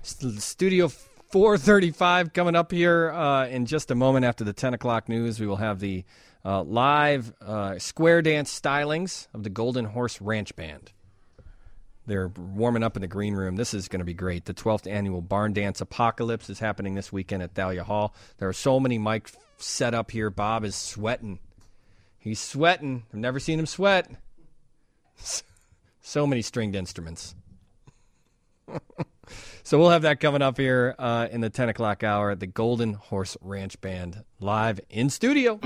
Studio 435 coming up here in just a moment after the 10 o'clock news. We will have the live square dance stylings of the Golden Horse Ranch Band. They're warming up in the green room. This is going to be great. The 12th annual Barn Dance Apocalypse is happening this weekend at Thalia Hall. There are so many mics set up here. Bob is sweating. He's sweating. I've never seen him sweat. So many stringed instruments. So we'll have that coming up here in the 10 o'clock hour at the Golden Horse Ranch Band live in studio.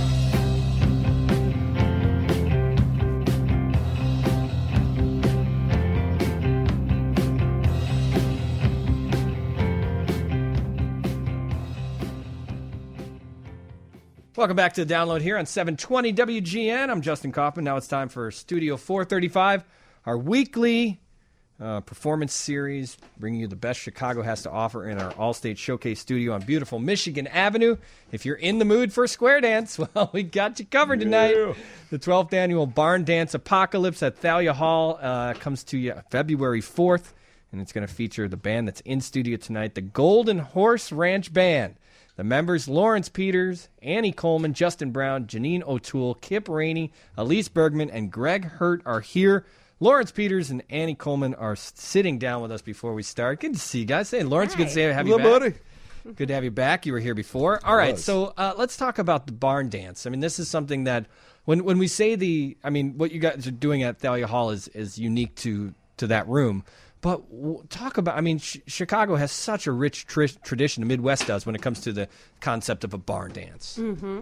Welcome back to the download here on 720 WGN. I'm Justin Kaufman. Now it's time for Studio 435, our weekly performance series, bringing you the best Chicago has to offer in our All-State Showcase studio on beautiful Michigan Avenue. If you're in the mood for a square dance, well, we got you covered tonight. Yeah. The 12th annual Barn Dance Apocalypse at Thalia Hall comes to you February 4th, and it's going to feature the band that's in studio tonight, the Golden Horse Ranch Band. The members, Lawrence Peters, Annie Coleman, Justin Brown, Janine O'Toole, Kip Rainey, Elise Bergman, and Greg Hurt are here. Lawrence Peters and Annie Coleman are sitting down with us before we start. Good to see you guys. Hey, Lawrence, good to have you back. Buddy. Good to have you back. You were here before. All right, so let's talk about the barn dance. I mean, this is something that when we say what you guys are doing at Thalia Hall is unique to that room. But talk about, Chicago has such a rich tradition, the Midwest does, when it comes to the concept of a barn dance. Mm-hmm.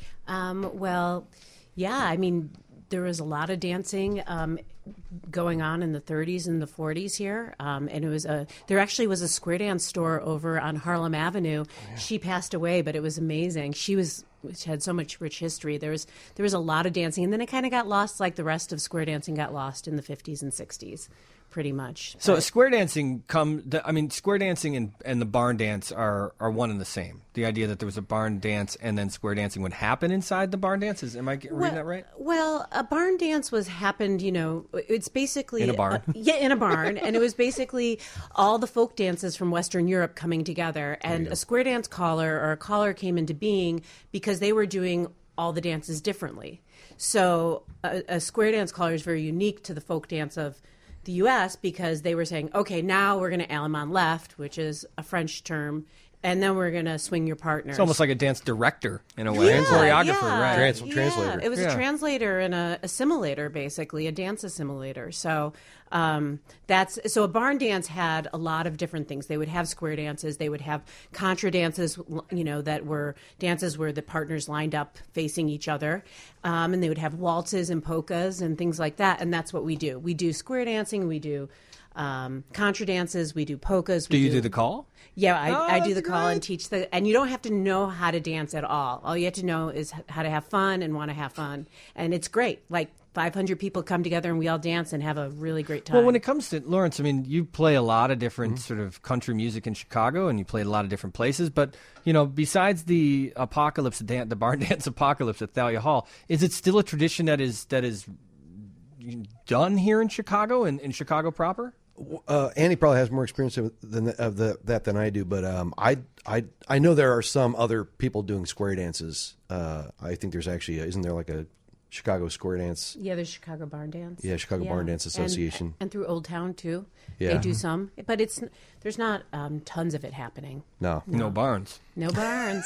There was a lot of dancing going on in the 30s and the 40s here. And there actually was a square dance store over on Harlem Avenue. Yeah. She passed away, but it was amazing. She had so much rich history. There was a lot of dancing, and then it kind of got lost, like the rest of square dancing got lost in the 50s and 60s. Pretty much. So square dancing square dancing and the barn dance are one and the same. The idea that there was a barn dance and then square dancing would happen inside the barn dances. Am I reading that right? Well, a barn dance happened, it's basically... In a barn. In a barn. And it was basically all the folk dances from Western Europe coming together. And a square dance caller came into being because they were doing all the dances differently. So a square dance caller is very unique to the folk dance of the U.S. because they were saying, okay, now we're going to allemand left, which is a French term, and then we're going to swing your partners. It's almost like a dance director in a way, choreographer, right? Translator. It was a translator and a assimilator, basically, a dance assimilator. So so a barn dance had a lot of different things. They would have square dances. They would have contra dances, that were dances where the partners lined up facing each other. And they would have waltzes and polkas and things like that. And that's what we do. We do square dancing. We do contra dances. We do polkas. Do you do the call? Yeah, I do the call and teach and you don't have to know how to dance at all. All you have to know is how to have fun and want to have fun. And it's great. Like 500 people come together and we all dance and have a really great time. Well, when it comes to, Lawrence, you play a lot of different sort of country music in Chicago and you played a lot of different places. But, besides the apocalypse, the barn dance apocalypse at Thalia Hall, is it still a tradition that is done here in Chicago and in Chicago proper? Annie probably has more experience that than I do, but I know there are some other people doing square dances. I think there's actually isn't there like a Chicago square dance? Yeah, there's Chicago Barn Dance. Yeah, Chicago Barn Dance Association, and through Old Town too. Yeah. They do some, but there's not tons of it happening. No barns. No barns.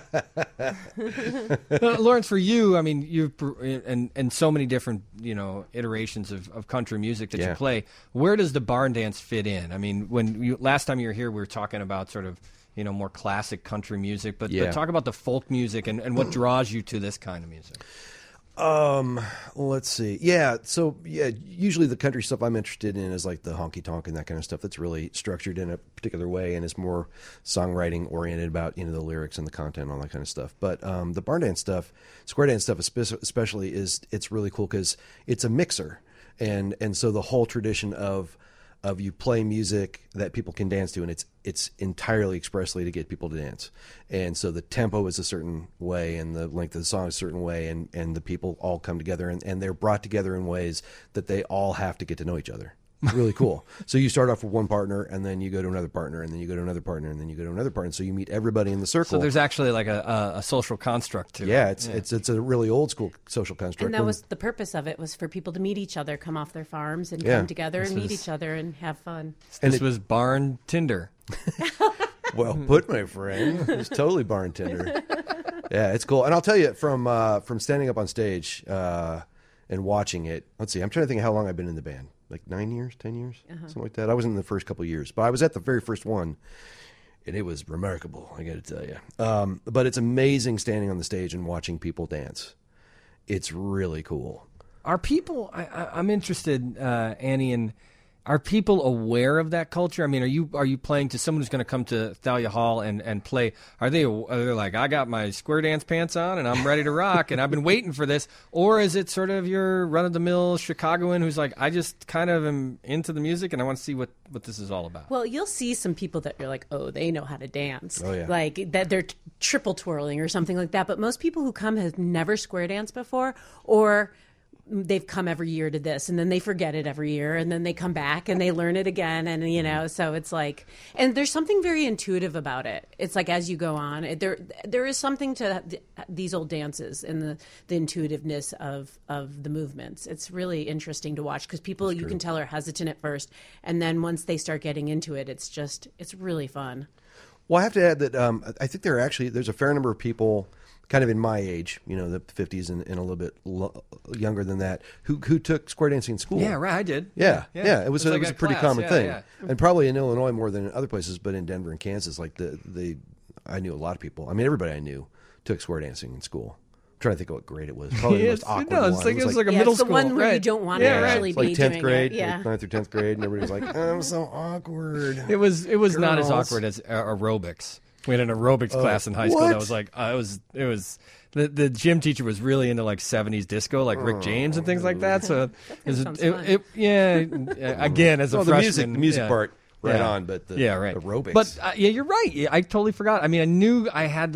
Lawrence, for you, you've and so many different iterations of country music that you play. Where does the barn dance fit in? Last time you were here, we were talking about sort of more classic country music, but talk about the folk music and what draws you to this kind of music. Let's see. Yeah. So usually the country stuff I'm interested in is like the honky tonk and that kind of stuff that's really structured in a particular way and is more songwriting oriented about, the lyrics and the content and all that kind of stuff. But, the barn dance stuff, square dance stuff especially it's really cool because it's a mixer. And so the whole tradition of you play music that people can dance to, and it's entirely expressly to get people to dance. And so the tempo is a certain way, and the length of the song is a certain way, and the people all come together, and they're brought together in ways that they all have to get to know each other. Really cool. So you start off with one partner, and then you go to another partner, and then you go to another partner, and then you go to another partner. So you meet everybody in the circle. So there's actually like a social construct to it. it. It's a really old school social construct. And that was the purpose of it, was for people to meet each other, come off their farms and come together and meet each other and have fun. This was barn Tinder. Well put, my friend. It's totally barn Tinder. Yeah, it's cool. And I'll tell you, from standing up on stage and watching it, let's see, I'm trying to think of how long I've been in the band. Like 9 years, 10 years, something like that. I wasn't in the first couple of years, but I was at the very first one, and it was remarkable, I got to tell you. But it's amazing standing on the stage and watching people dance. It's really cool. Are people? I'm interested, Annie, in. Are people aware of that culture? I mean, are you playing to someone who's going to come to Thalia Hall and play? Are they like, I got my square dance pants on and I'm ready to rock and I've been waiting for this? Or is it sort of your run-of-the-mill Chicagoan who's like, I just kind of am into the music and I want to see what this is all about? Well, you'll see some people that you're like, oh, they know how to dance. Oh, yeah. Like that they're triple twirling or something like that. But most people who come have never square danced before, or they've come every year to this and then they forget it every year and then they come back and they learn it again. And, so it's like, and there's something very intuitive about it. It's like, as you go on, there is something to these old dances and the intuitiveness of the movements. It's really interesting to watch because people, you can tell, are hesitant at first. And then once they start getting into it, it's really fun. Well, I have to add that I think there's a fair number of people kind of in my age, the 50s and a little bit younger than that, who took square dancing in school. Yeah, right. I did. Yeah. It was like a pretty class. common thing, yeah. and probably in Illinois more than in other places, but in Denver and Kansas, like I knew a lot of people. I mean, everybody I knew took square dancing in school. I'm trying to think of what grade it was. Probably the most awkward one. It was like a middle it's school. the one where right. you don't want to actually it's like be 10th doing grade, it. Yeah. like 9th or 10th grade, and everybody was like, I'm so awkward. It was not as Girls. awkward as aerobics. We had an aerobics class in high school what? that was like it was the gym teacher was really into like 70s disco, like Rick James and things like that. So sounds fun. again, as a freshman, the music part right Yeah. on, but the right. aerobics. But you're right. Yeah, I totally forgot. I mean, I knew I had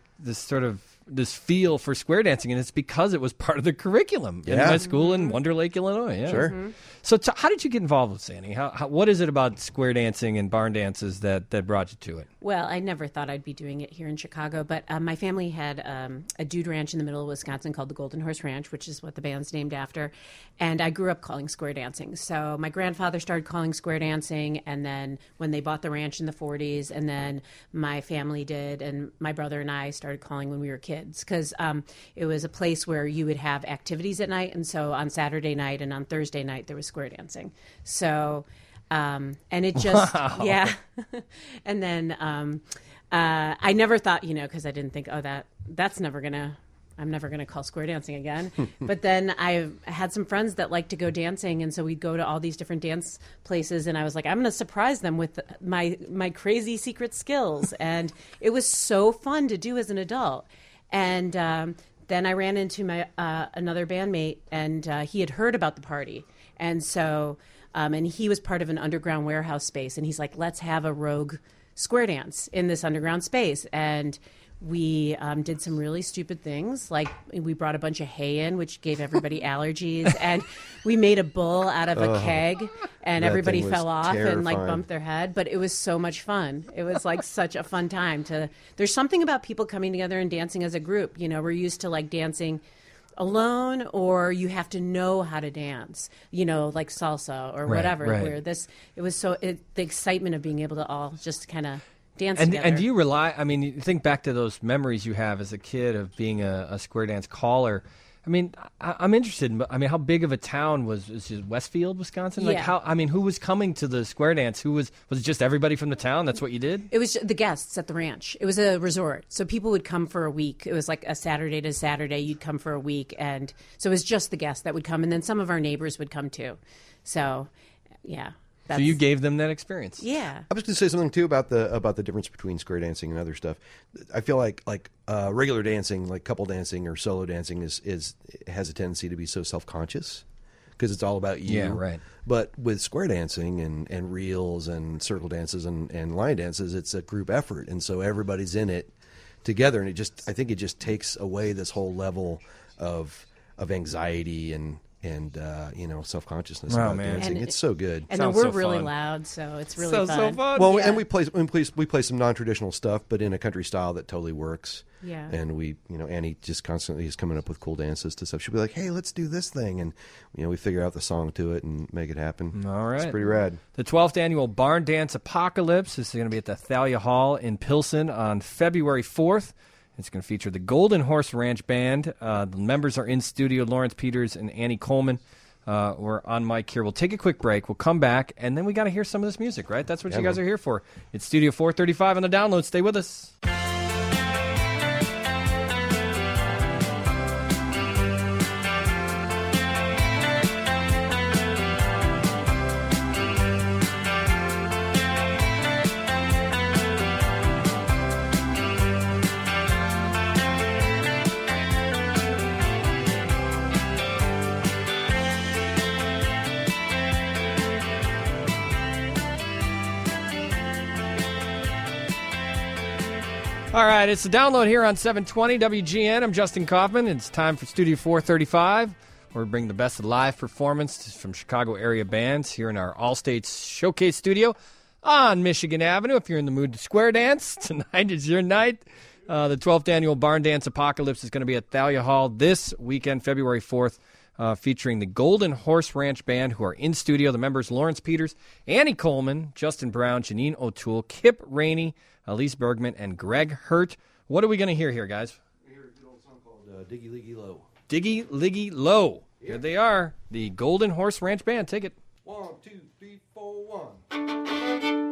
this feel for square dancing, and it's because it was part of the curriculum in my school in Wonder Lake, Illinois. Yeah. Sure. Mm-hmm. So how did you get involved with Annie? What is it about square dancing and barn dances that brought you to it? Well, I never thought I'd be doing it here in Chicago, but my family had a dude ranch in the middle of Wisconsin called the Golden Horse Ranch, which is what the band's named after. And I grew up calling square dancing. So my grandfather started calling square dancing, and then when they bought the ranch in the 40s, and then my family did, and my brother and I started calling when we were kids, because it was a place where you would have activities at night. And so on Saturday night and on Thursday night, there was square dancing. So... and it just, yeah. And then I never thought, because I didn't think, I'm never going to call square dancing again. But then I had some friends that liked to go dancing. And so we'd go to all these different dance places. And I was like, I'm going to surprise them with my crazy secret skills. And it was so fun to do as an adult. And then I ran into my another bandmate, and he had heard about the party. And so... and he was part of an underground warehouse space. And he's like, let's have a rogue square dance in this underground space. And we did some really stupid things. Like we brought a bunch of hay in, which gave everybody allergies. And we made a bull out of a keg. And everybody fell off and like bumped their head. But it was so much fun. It was like such a fun time. There's something about people coming together and dancing as a group. We're used to like dancing alone, or you have to know how to dance, like salsa or whatever. Right. Where it was the excitement of being able to all just kind of dance together. And do you rely? I mean, you think back to those memories you have as a kid of being a square dance caller. I mean, I'm interested. How big of a town was it Westfield, Wisconsin? Like Yeah. who was coming to the square dance? Was it just everybody from the town? That's what you did? It was the guests at the ranch. It was a resort. So people would come for a week. It was like a Saturday to Saturday. You'd come for a week. And so it was just the guests that would come. And then some of our neighbors would come too. So, yeah. So you gave them that experience. Yeah. I was going to say something too about the difference between square dancing and other stuff. I feel like regular dancing, like couple dancing or solo dancing, has a tendency to be so self-conscious because it's all about you. Yeah, right. But with square dancing and reels and circle dances and line dances, it's a group effort, and so everybody's in it together. And I think it just takes away this whole level of anxiety and and self-consciousness Wow, about man. dancing. And it's so good. And Sounds then we're so really fun. loud, so it's really so fun. fun. Well, Yeah. and we play some non-traditional stuff, but in a country style that totally works. Yeah. And we, Annie just constantly is coming up with cool dances to stuff. She'll be like, "Hey, let's do this thing," and we figure out the song to it and make it happen. All right. It's pretty rad. The 12th annual Barn Dance Apocalypse is going to be at the Thalia Hall in Pilsen on February 4th. It's going to feature the Golden Horse Ranch Band. The members are in studio, Lawrence Peters and Annie Coleman. We're on mic here. We'll take a quick break. We'll come back, and then we got to hear some of this music, right? That's what you guys are here for. It's Studio 435 on the download. Stay with us. All right, it's the download here on 720 WGN. I'm Justin Kaufman. It's time for Studio 435, where we bring the best of live performance from Chicago area bands here in our All States Showcase studio on Michigan Avenue. If you're in the mood to square dance, tonight is your night. The 12th annual Barn Dance Apocalypse is going to be at Thalia Hall this weekend, February 4th, featuring the Golden Horse Ranch Band, who are in studio. The members Lawrence Peters, Annie Coleman, Justin Brown, Janine O'Toole, Kip Rainey, Elise Bergman, and Greg Hurt. What are we going to hear here, guys? We hear a good old song called Diggy Liggy Low. Diggy Liggy Low. Here they are, the Golden Horse Ranch Band. Take it. 1, 2, 3, 4, 1.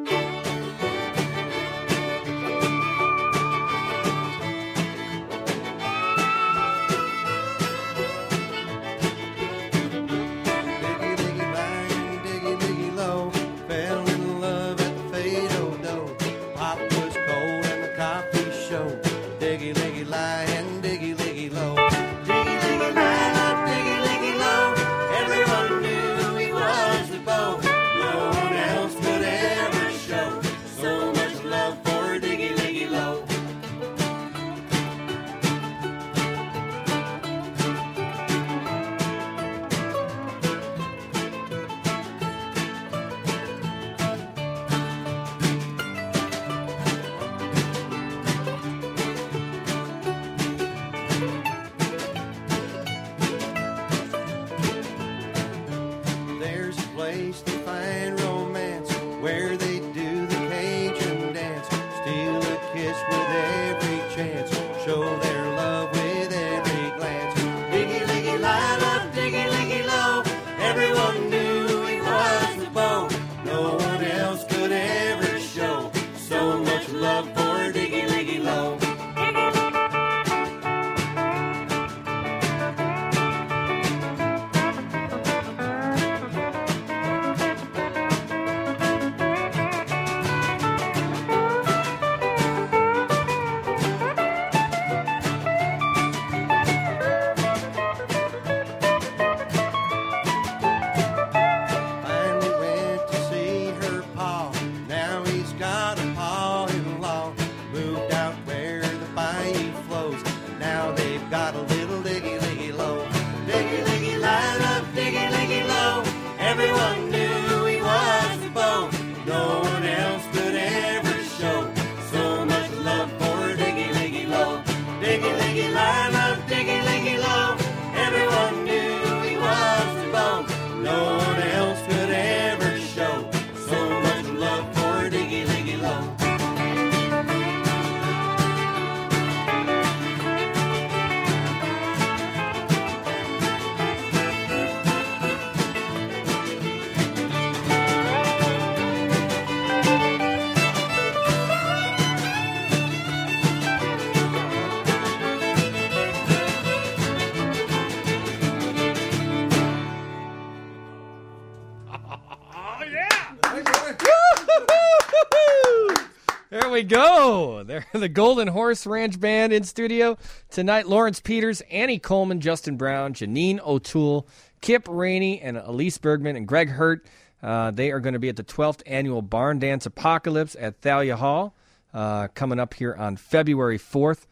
There we go. They're the Golden Horse Ranch Band in studio tonight. Lawrence Peters, Annie Coleman, Justin Brown, Janine O'Toole, Kip Rainey, and Elise Bergman, and Greg Hurt. They are going to be at the 12th annual Barn Dance Apocalypse at Thalia Hall coming up here on February 4th.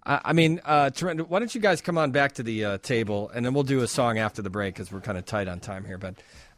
I mean, Trent, why don't you guys come on back to the table, and then we'll do a song after the break because we're kind of tight on time here. But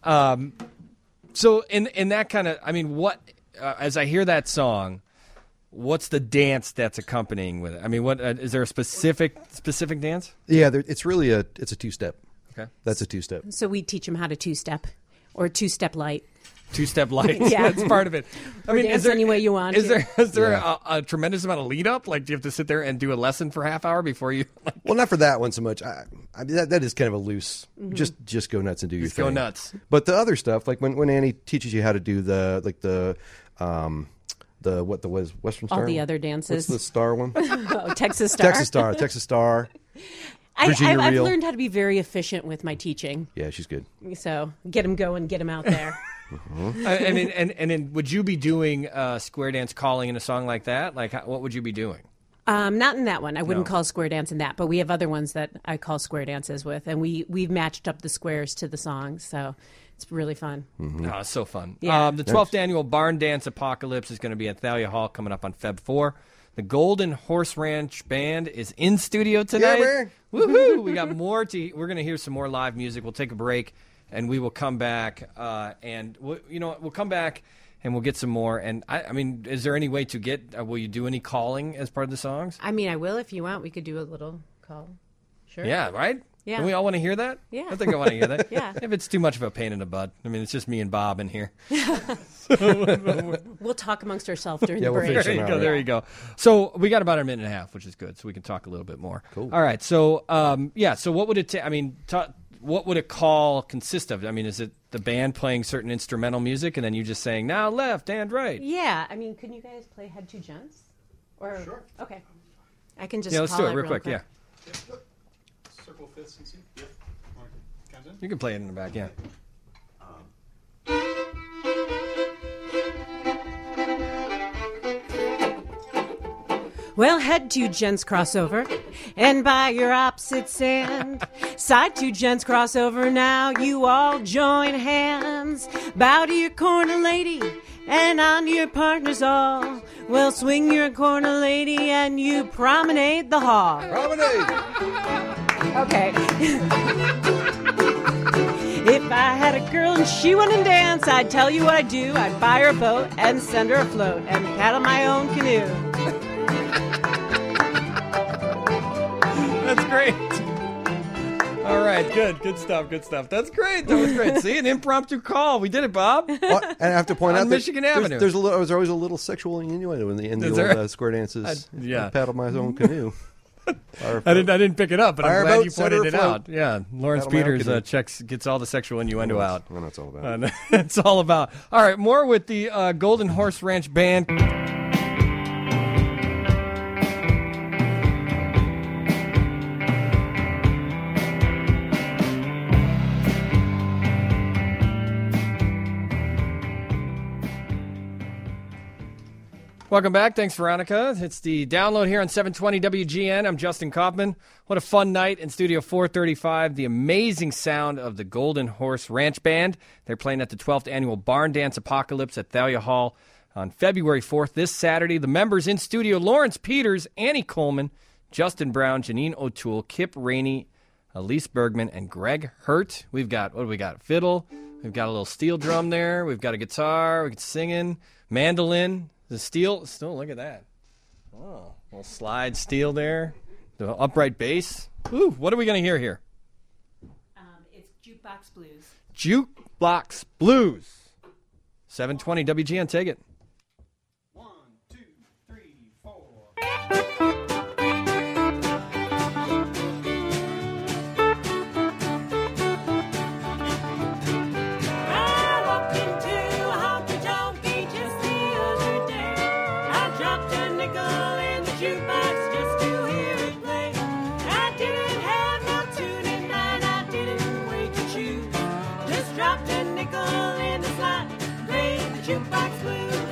so in that kind of, I mean, what as I hear that song, what's the dance that's accompanying with it? I mean, what is there a specific dance? Yeah, it's really it's a two-step. Okay, that's a two-step. So we teach them how to two-step or two-step light. Two-step light. Yeah. That's part of it. I mean, dance any way you want. Is there a tremendous amount of lead up? Like, do you have to sit there and do a lesson for half hour before you? Well, not for that one so much. I mean, that is kind of a loose. Just go nuts and do your thing. Go nuts. But the other stuff, like when Annie teaches you how to do the Western Star. All the other dances. What's the star one? Oh, Texas Star. Texas Star. I've learned how to be very efficient with my teaching. Yeah, she's good. So get them going, get them out there. I mean, and then would you be doing square dance calling in a song like that? Like, what would you be doing? Not in that one. I wouldn't call square dance in that, but we have other ones that I call square dances with, and we've matched up the squares to the songs, so it's really fun. Oh, it's so fun. Yeah. The 12th annual Barn Dance Apocalypse is going to be at Thalia Hall coming up on Feb 4. The Golden Horse Ranch Band is in studio tonight. Yeah, woohoo! We got more we're going to hear some more live music. We'll take a break, and we will come back. We'll come back and we'll get some more. And I mean, is there any way to get? Will you do any calling as part of the songs? I mean, I will if you want. We could do a little call. Sure. Yeah. Right. Yeah. Don't we all want to hear that? Yeah. I think I want to hear that. Yeah. If it's too much of a pain in the butt. I mean, it's just me and Bob in here. We'll talk amongst ourselves during the we'll break. figure There you something go. out, There you go. So we got about a minute and a half, which is good. So we can talk a little bit more. Cool. All right. So So what would it take? I mean, what would a call consist of? I mean, is it the band playing certain instrumental music and then you just saying now left and right? Yeah. I mean, can you guys play Head to Gents? Or Sure. Okay. I can just Let's call do it real quick. Yeah. Circle fifths and C. Yep. Count in. You can play it in the back. Yeah. Well, head to Gents Crossover, and by your opposite end, side to Gents Crossover, now you all join hands. Bow to your corner lady, and on your partners all. Well, swing your corner lady, and you promenade the hall. Promenade. Okay. If I had a girl and she wouldn't dance, I'd tell you what I'd do. I'd buy her a boat and send her afloat and paddle my own canoe. That's great. All right, good stuff. That's great. That was great. See, an impromptu call. We did it, Bob. Well, and I have to point On out that Michigan Avenue. There's always a little sexual innuendo in the old square dances. yeah. I paddle my own canoe. I didn't pick it up, but I'm glad Fireboat, you set her pointed it afloat. out. Yeah, Lawrence Paddle my own Peters canoe. gets all the sexual innuendo out. Well, that's all about. It's all about. All right, more with the Golden Horse Ranch Band. Welcome back. Thanks, Veronica. It's the download here on 720 WGN. I'm Justin Kaufman. What a fun night in Studio 435. The amazing sound of the Golden Horse Ranch Band. They're playing at the 12th annual Barn Dance Apocalypse at Thalia Hall on February 4th, this Saturday. The members in studio, Lawrence Peters, Annie Coleman, Justin Brown, Janine O'Toole, Kip Rainey, Elise Bergman, and Greg Hurt. What do we got? Fiddle. We've got a little steel drum there. We've got a guitar. We've got singing. Mandolin. The steel, look at that. Oh, little slide steel there. The upright bass. Ooh, what are we going to hear here? It's Jukebox Blues. Jukebox Blues. 720 WGN, take it. 1, 2, 3, 4. I walked into a honky-tonk just the other day. I dropped a nickel in the jukebox just to hear it play. I didn't have no tune in mind, I didn't wait to choose. Just dropped a nickel in the slot, played the jukebox blues.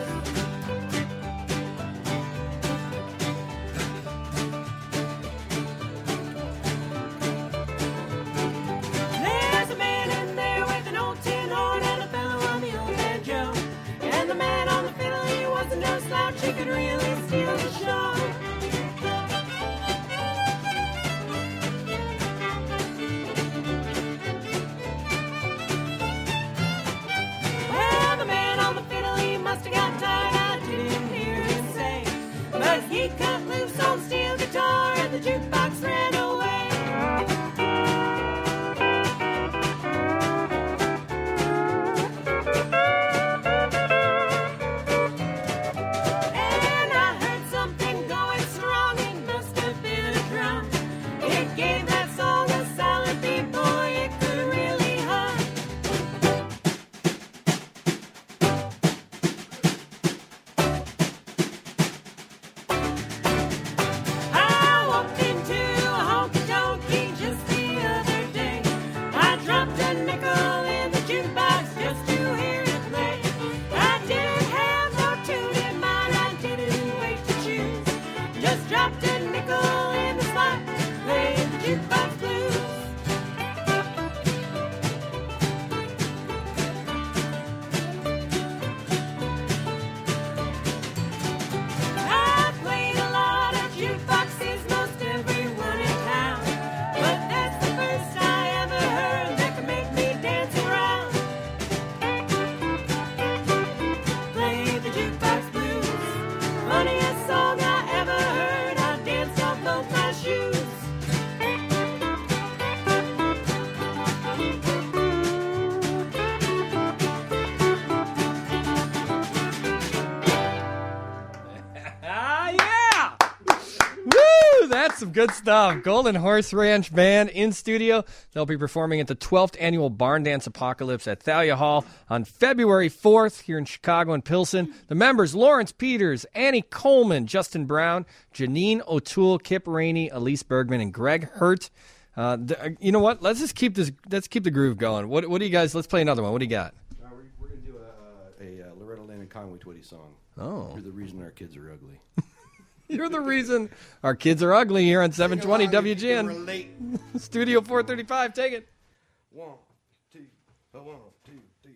Good stuff. Golden Horse Ranch Band in studio. They'll be performing at the 12th Annual Barn Dance Apocalypse at Thalia Hall on February 4th here in Chicago and Pilsen. The members, Lawrence Peters, Annie Coleman, Justin Brown, Janine O'Toole, Kip Rainey, Elise Bergman, and Greg Hurt. You know what? Let's keep the groove going. What do you guys, let's play another one. What do you got? We're going to do a Loretta Lynn and Conway Twitty song. Oh. You're the reason our kids are ugly. You're the reason our kids are ugly here on 720 WGN. Studio 435, take it. 1, 2, 1, 2, 3,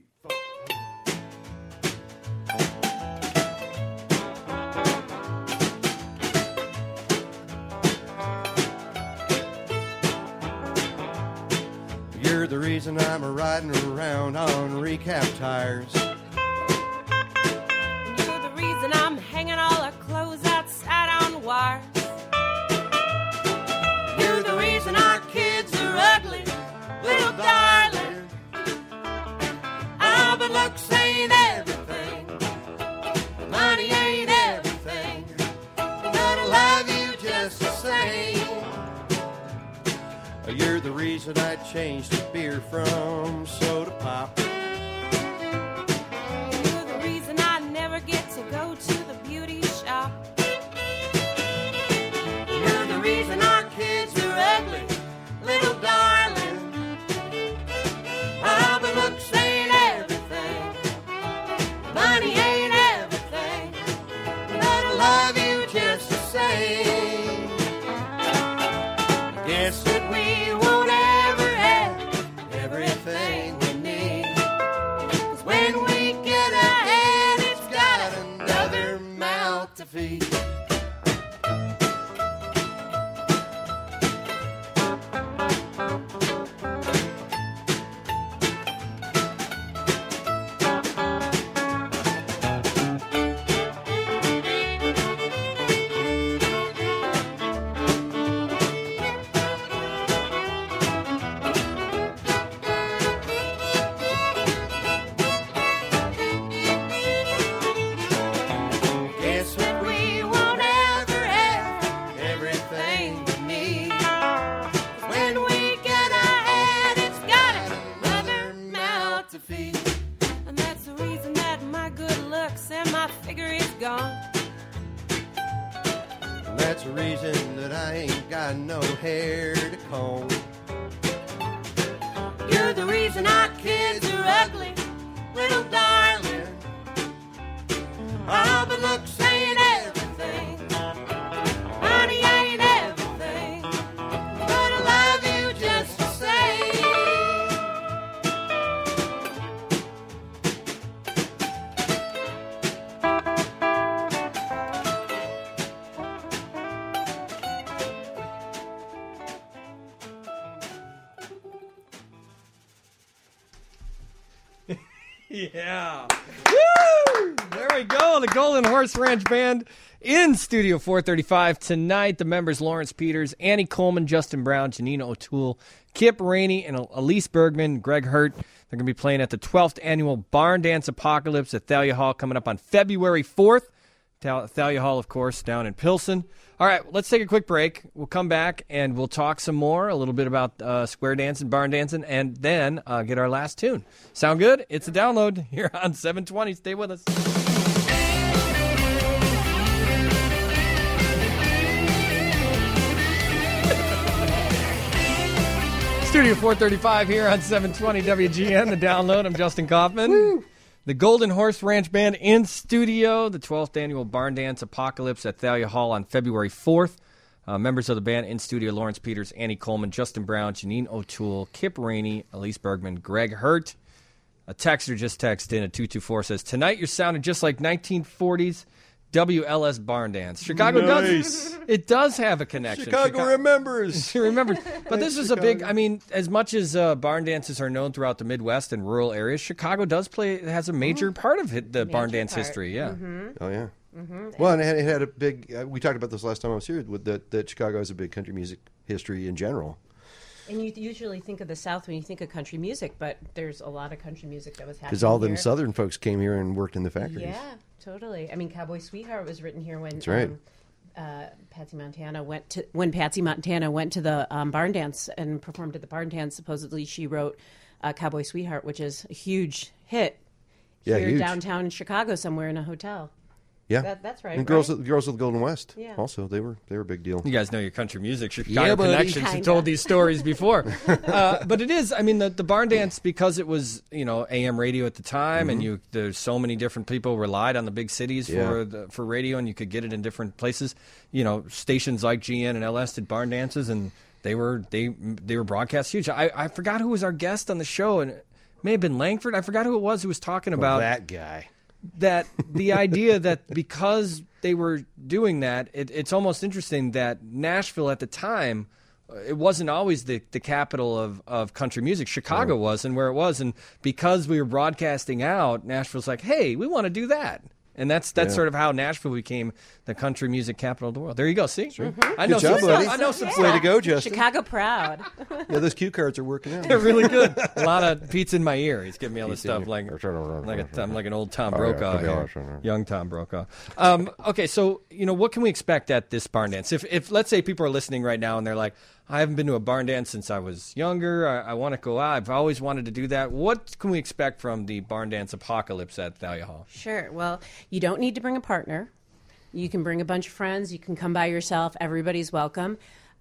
4. You're the reason I'm riding around on recap tires. You're the reason I'm hanging all our clothes outside on wires. You're the reason our kids are ugly, little darling. Oh, but looks ain't everything. Money ain't everything. But I love you just the same. You're the reason I changed the beer from soda pop. You're the reason I never get to go to the beauty shop. You're the reason our kids are ugly, little darling. Oh, but looks ain't everything. Money ain't everything. But I love you just the same. Guess That we won't ever have everything we need. 'Cause when we get ahead, it's got another mouth to feed. Guess what we won't ever have everything we need. 'Cause when we get ahead, it's got another mouth to feed. And that's the reason that my good looks and my figure is gone. And that's the reason that I ain't got no hair to comb. You're the reason our kids are ugly, little darling. Oh, but looks ain't everything. Money ain't everything. But I love you just the same. Yeah. Woo! There we go. The Golden Horse Ranch Band in Studio 435 tonight. The members, Lawrence Peters, Annie Coleman, Justin Brown, Janina O'Toole, Kip Rainey, and Elise Bergman, Greg Hurt. They're going to be playing at the 12th Annual Barn Dance Apocalypse at Thalia Hall coming up on February 4th. Thalia Hall, of course, down in Pilsen. All right, let's take a quick break. We'll come back and we'll talk some more, a little bit about square dancing, barn dancing, and then get our last tune. Sound good? It's a download here on 720. Stay with us. Studio 435 here on 720 WGN, the download. I'm Justin Kaufman. Woo. The Golden Horse Ranch Band in studio, the 12th Annual Barn Dance Apocalypse at Thalia Hall on February 4th. Members of the band in studio, Lawrence Peters, Annie Coleman, Justin Brown, Janine O'Toole, Kip Rainey, Elise Bergman, Greg Hurt. A texter just texted in at 224 says, tonight you're sounding just like 1940s WLS Barn Dance. Chicago does have a connection. Chicago remembers. Remember, but this is a big, I mean, as much as barn dances are known throughout the Midwest and rural areas, Chicago has a major part of the barn dance history. Yeah. Mm-hmm. Oh, yeah. Mm-hmm. Well, and it had a big, we talked about this last time I was here, with that Chicago has a big country music history in general. And you usually think of the South when you think of country music, but there's a lot of country music that was happening Because all them here. Southern folks came here and worked in the factories. Yeah, totally. I mean, Cowboy Sweetheart was written here when That's right. Patsy Montana went to the barn dance and performed at the barn dance. Supposedly, she wrote "Cowboy Sweetheart," which is a huge hit here huge. downtown in Chicago, somewhere in a hotel. Yeah, That's right. And right? Girls of the Golden West. Yeah. Also, they were a big deal. You guys know your country music, Chicago Yeah, buddy. connections. You Kinda. told these stories before, but it is. I mean, the barn dance, because it was AM radio at the time, and there's so many different people relied on the big cities for radio, and you could get it in different places. Stations like GN and LS did barn dances, and they were broadcast huge. I forgot who was our guest on the show, and it may have been Langford. I forgot who it was who was talking about that guy. that the idea that because they were doing that, it's almost interesting that Nashville at the time, it wasn't always the capital of country music. Chicago was, and where it was. And because we were broadcasting out, Nashville's like, hey, we want to do that. And that's sort of how Nashville became the country music capital of the world. There you go. See? I know Good job, some buddy. stuff. I know some Way stuff. to go, Justin. Chicago proud. Yeah, those cue cards are working out. They're really good. A lot of Pete's in my ear. He's giving me all this Pete's in stuff your- I'm like an old Tom yeah, Brokaw, could be here. awesome. Young Tom Brokaw. Okay, so what can we expect at this barn dance? If let's say people are listening right now and they're like, I haven't been to a barn dance since I was younger. I want to go out. I've always wanted to do that. What can we expect from the barn dance apocalypse at Thalia Hall? Sure. Well, you don't need to bring a partner. You can bring a bunch of friends. You can come by yourself. Everybody's welcome.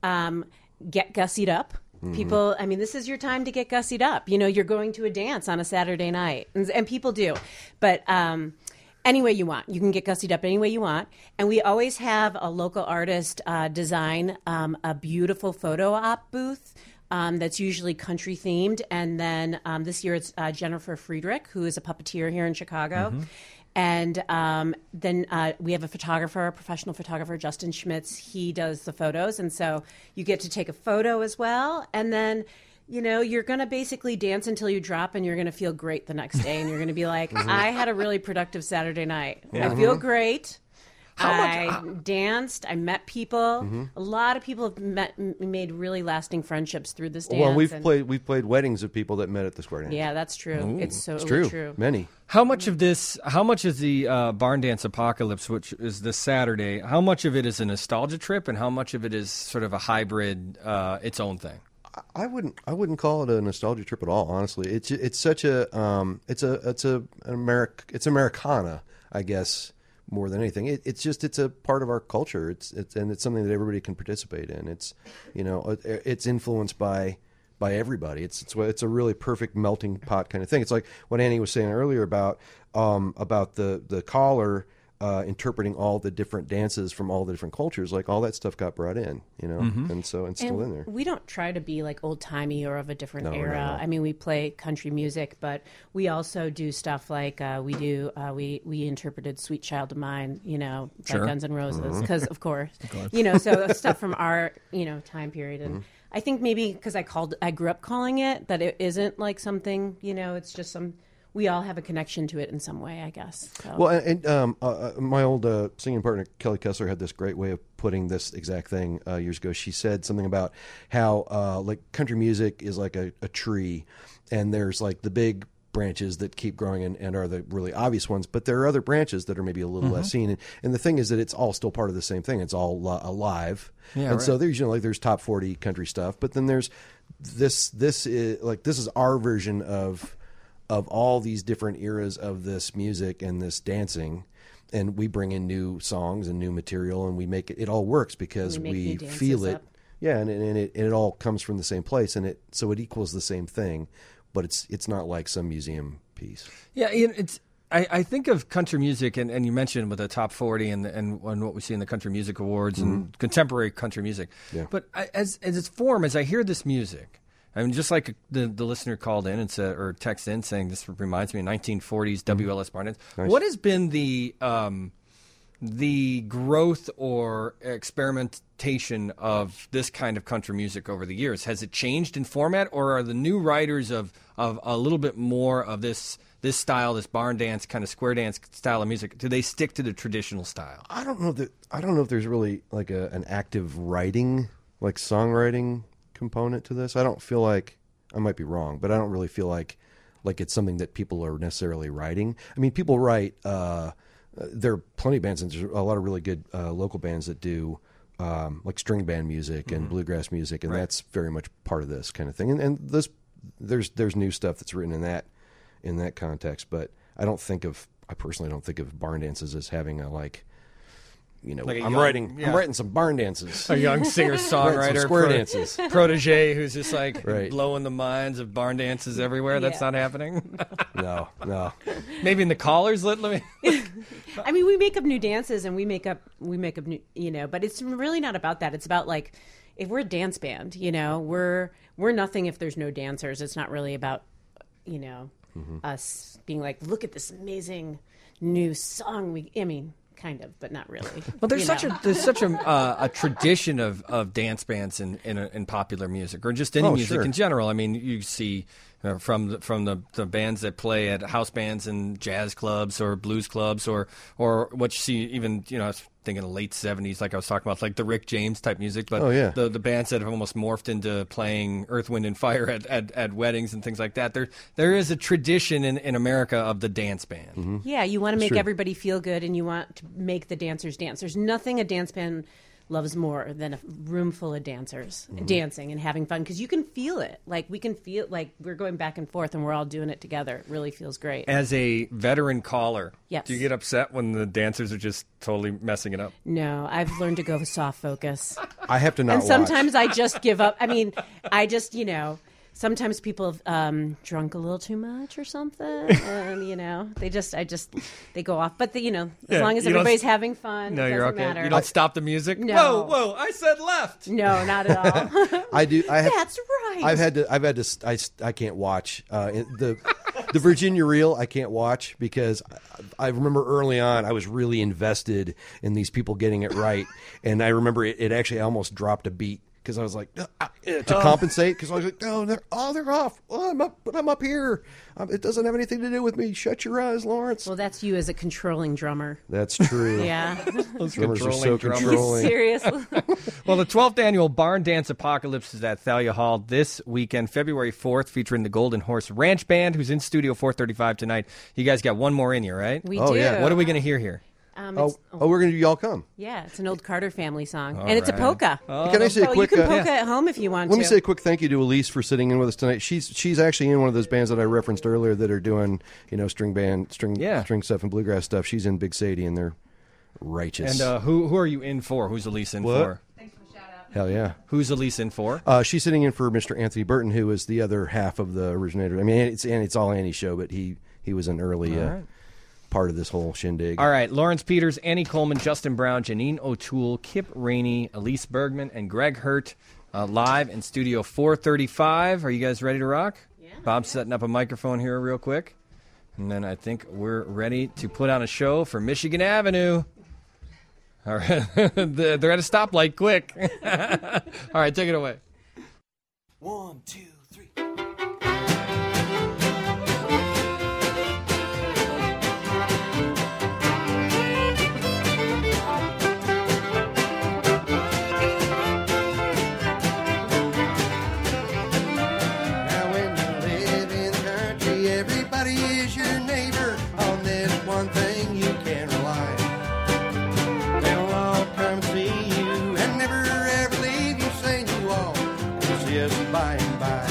Get gussied up. People, I mean, this is your time to get gussied up. You're going to a dance on a Saturday night, and people do. But any way you want. You can get gussied up any way you want. And we always have a local artist design a beautiful photo op booth. That's usually country themed. And then this year it's Jennifer Friedrich, who is a puppeteer here in Chicago. And then we have a professional photographer, Justin Schmitz. He does the photos. And so you get to take a photo as well. And then, you're going to basically dance until you drop, and you're going to feel great the next day. And you're going to be like, I had a really productive Saturday night. I feel great. I danced. I met people. A lot of people have made really lasting friendships through this dance. Well, we've played weddings of people that met at the Square Dance. Yeah, that's true. It's so It's true. true. Many. How much is the barn dance apocalypse, which is this Saturday, how much of it is a nostalgia trip and how much of it is sort of a hybrid, its own thing? I wouldn't call it a nostalgia trip at all. Honestly, it's such a it's Americana, I guess, more than anything. It's a part of our culture. It's something that everybody can participate in. It's it's influenced by everybody. It's a really perfect melting pot kind of thing. It's like what Annie was saying earlier about the caller interpreting all the different dances from all the different cultures. Like all that stuff got brought in, and so it's still in there. We don't try to be like old timey or of a different era. No. I mean, we play country music, but we also do stuff like we interpreted "Sweet Child of Mine," by Sure. Guns N' Roses, because of course, so stuff from our time period. And I think maybe because I grew up calling it that it isn't like something, it's just we all have a connection to it in some way, I guess. So. Well, and my old singing partner, Kelly Kessler, had this great way of putting this exact thing years ago. She said something about how like country music is like a tree, and there's like the big branches that keep growing and are the really obvious ones, but there are other branches that are maybe a little less seen. And the thing is that it's all still part of the same thing. It's all alive. Yeah, and so there's there's top 40 country stuff, but then there's this is our version of all these different eras of this music and this dancing, and we bring in new songs and new material, and we make it all works because we feel it. Up. Yeah, and it all comes from the same place, and it equals the same thing, but it's not like some museum piece. Yeah, it's. I think of country music, and you mentioned with the top 40 and what we see in the Country Music Awards and contemporary country music. Yeah. But as its form, as I hear this music, I mean, just like the listener called in and said, or texted in saying, this reminds me of 1940s WLS barn dance. Nice. What has been the growth or experimentation of this kind of country music over the years? Has it changed in format, or are the new writers of a little bit more of this style, this barn dance kind of square dance style of music? Do they stick to the traditional style? I don't know if there's really like an active writing, like songwriting component to this. I don't feel like, I might be wrong, but I don't really feel like it's something that people are necessarily writing. I mean, people write there are plenty of bands, and there's a lot of really good local bands that do like string band music and bluegrass music, and that's very much part of this kind of thing. And there's new stuff that's written in that context, but I personally don't think of barn dances as having a I'm writing some barn dances. A young singer-songwriter, square dances. protege who's just like Right. blowing the minds of barn dances everywhere. That's not happening. No. Maybe in the callers. Let me. I mean, we make up new dances and we make up new, but it's really not about that. It's about like, if we're a dance band, we're nothing if there's no dancers. It's not really about, us being like, look at this amazing new song. Kind of, but not really. Well, there's such a tradition of dance bands in popular music, or just any music in general. I mean, you see from the bands that play at house bands and jazz clubs or blues clubs, or what you see even I was thinking the late 70s, like I was talking about, like the Rick James type music, but the bands that have almost morphed into playing Earth, Wind and Fire at weddings and things like that. There is a tradition in America of the dance band. Mm-hmm. Yeah, you want to make everybody feel good, and you want to make the dancers dance. There's nothing a dance band loves more than a room full of dancers dancing and having fun, because you can feel it. Like, we can feel like we're going back and forth and we're all doing it together. It really feels great. As a veteran caller, Yes. do you get upset when the dancers are just totally messing it up? No, I've learned to go with soft focus. I have to not And watch. sometimes I just give up. I mean, sometimes people have drunk a little too much or something, and they go off. But as long as you don't- everybody's having fun, No, it you're doesn't okay. matter. You don't stop the music. No. Whoa! I said left. No, not at all. I do. That's right. I've had to. I can't watch the Virginia Reel. I can't watch because I remember early on I was really invested in these people getting it right, and I remember it actually almost dropped a beat because I was like to compensate, because I was like, no, they're off. Oh, I'm up here. It doesn't have anything to do with me. Shut your eyes, Lawrence. Well, that's you as a controlling drummer. That's true. Yeah. Drummers are so drummers. controlling. Seriously. Well, the 12th annual Barn Dance Apocalypse is at Thalia Hall this weekend, February 4th, featuring the Golden Horse Ranch Band, who's in Studio 435 tonight. You guys got one more in you, right? We Oh, do. yeah. What are we going to hear here? We're gonna do Y'all Come. Yeah, it's an old Carter family song. All And it's a right. polka. Can I say a So quick? you can polka at home if you want Let to. me say a quick thank you to Elise for sitting in with us tonight. She's actually in one of those bands that I referenced earlier that are doing string stuff and bluegrass stuff. She's in Big Sadie, and they're righteous. And who are you in for? Who's Elise in What? for? Hell yeah. Who's Elise in for? She's sitting in for Mr. Anthony Burton, who is the other half of the originator. I mean, it's all Annie's show, but he was an early right. part of this whole shindig. All right, Lawrence Peters, Annie Coleman, Justin Brown, Janine O'Toole, Kip Rainey, Elise Bergman, and Greg Hurt live in Studio 435. Are you guys ready to rock? Yeah. Bob's setting up a microphone here real quick. And then I think we're ready to put on a show for Michigan Avenue. All right. They're at a stoplight. Quick. All right, take it away. 1, 2, 3. Now when you live in the country, everybody is your neighbor. On this one thing you can rely. They'll all come see you and never ever leave you, saying you all will see us by and by.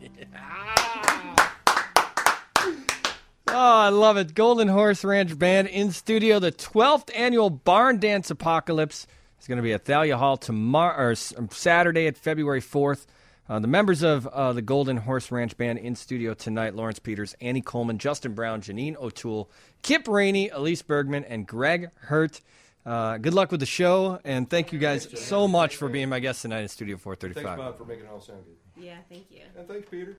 Oh, I love it. Golden Horse Ranch Band in studio. The 12th annual Barn Dance Apocalypse is going to be at Thalia Hall tomorrow, or Saturday at February 4th. The members of the Golden Horse Ranch Band in studio tonight: Lawrence Peters, Annie Coleman, Justin Brown, Janine O'Toole, Kip Rainey, Elise Bergman, and Greg Hurt. Good luck with the show, and thank you guys so much for being my guests tonight in Studio 435. Thanks, Bob, for making it all sound good. Yeah, thank you. And thanks, Peter.